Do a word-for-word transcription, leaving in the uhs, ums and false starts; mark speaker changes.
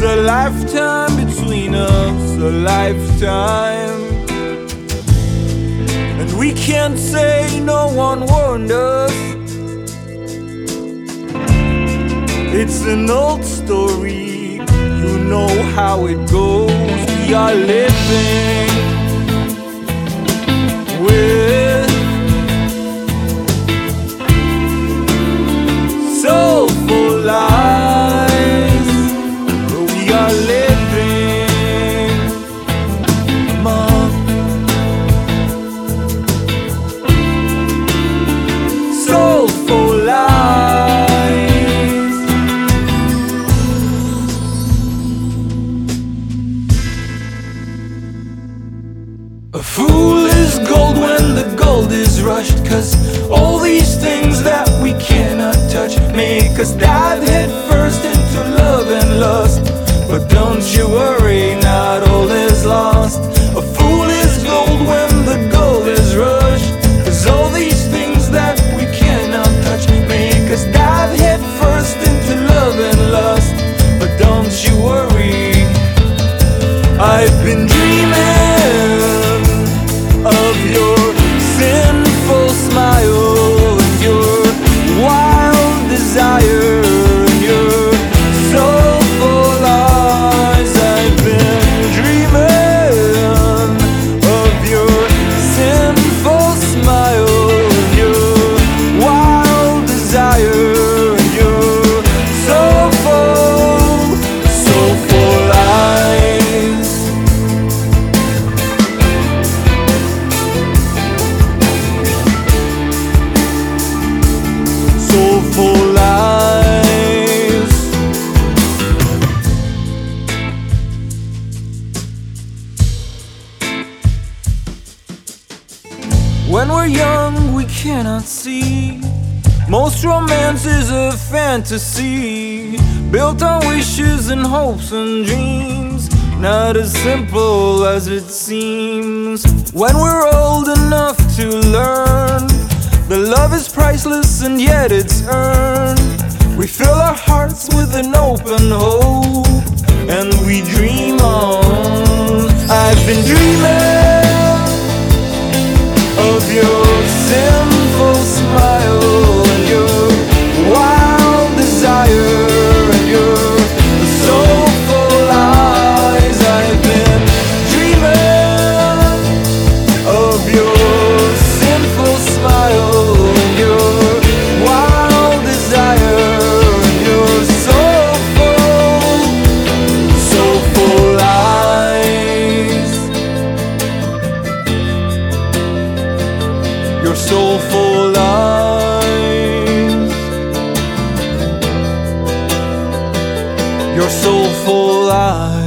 Speaker 1: a lifetime between us, a lifetime. And we can't say no one warned us. It's an old story, you know how it goes. We are living with soulful lies. We are living among soulful lies. A fool is gold when the gold is rushed, 'cause all these things that we cannot touch make us dive head first into love and lust. But don't you worry, not all is lost. A fool is gold when the gold is rushed, 'cause all these things that we cannot touch make us dive head first into love and lust. But don't you worry, I've been dreaming of your sinful smile and your wild desire and your soulful eyes. I've been dreaming of your sinful smile and your wild desire and your soulful, soulful eyes. Soulful lies. When we're young, we cannot see. Most romance is a fantasy, built on wishes and hopes and dreams, not as simple as it seems. When we're old enough to learn that love is priceless and yet it's earned, we fill our hearts with an open hope and we dream on. I've been dreaming of your sinful smile and your wild desire and your soulful eyes. I've been dreaming of your sinful smile and your wild desire and your soulful, soulful eyes. Your soulful eyes. Your soulful eyes.